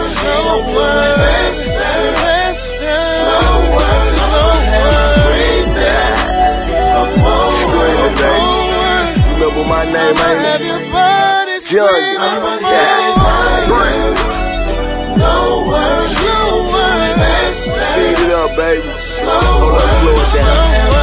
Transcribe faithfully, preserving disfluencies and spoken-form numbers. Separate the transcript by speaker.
Speaker 1: slow word, faster, faster, slow word, slow word, sweeter, a more word, more word.
Speaker 2: Remember my name,
Speaker 1: I'ma
Speaker 2: ain't
Speaker 1: have
Speaker 2: it?
Speaker 1: your body screaming, I'ma have it higher. No word, slow word, faster.
Speaker 2: Speed it up, baby.
Speaker 1: Slow word,
Speaker 2: slow it down.